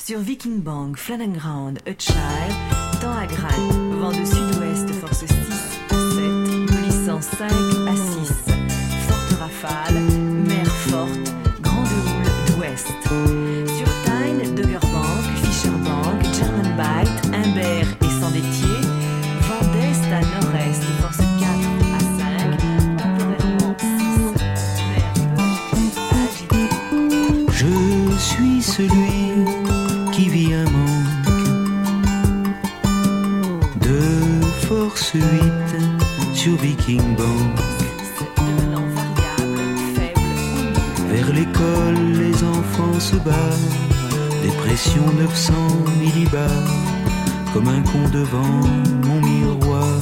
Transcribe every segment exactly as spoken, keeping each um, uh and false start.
Sur Viking Bank, Flannan Ground, Hutchire, temps à gratte, vent de sud-ouest, force six à sept, glissant cinq à six, forte rafale, mer forte, grande houle d'ouest. Sur Tyne, Doggerbank, Fisherbank, German Bight, Humbert et Sandetier, vent d'est à nord-est, force quatre à cinq, temporairement six, mer peu agitée. Je suis celui qui vit un manque de force huit sur Viking Bank. Devenant variable, faible, Vers l'école, les enfants se barrent, dépression neuf cents millibars, comme un con devant mon miroir.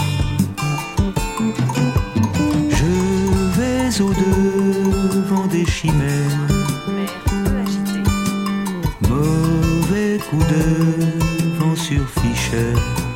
Je vais au-devant des chimères, mer peu agitée. mauvais coup de vent sur Fischer.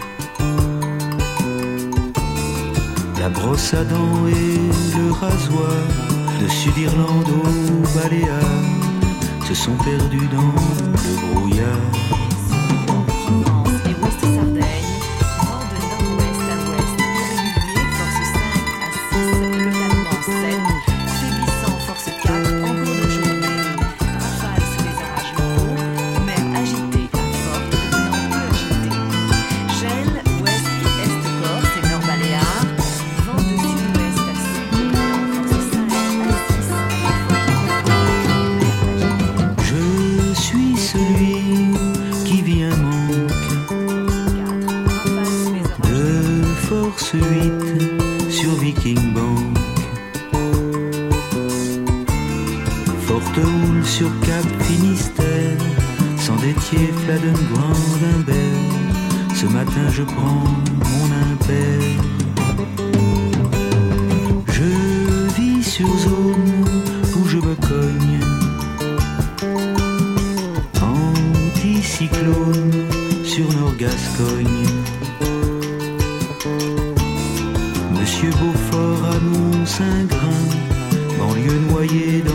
La brosse à dents et le rasoir de Sud-Irlande aux Baléares se sont perdus dans le brouillard. Provence et Ouest Sardaigne, vent de nord-ouest à ouest, irrégulier, force cinq à six, localement sept, faiblissant force quatre en cours de journée. Rafale sous les orages locaux, mer agitée à forte, devenant peu agitée. Gênes, ouest et est Corse et nord Baléares, vent de sud-ouest à sud, localement force cinq à six, Je suis celui qui vit un manque rafale sous les orages de force huit sur Viking Bank. Forte houle sur Cap Finistère, Sandetier, Fladden, Grand Humbert. Ce matin je prends mon impair. Je vis sur zone où je me cogne, anticyclone sur Nord-Gascogne. Monsieur Beaufort annonce un grain, banlieue noyée dans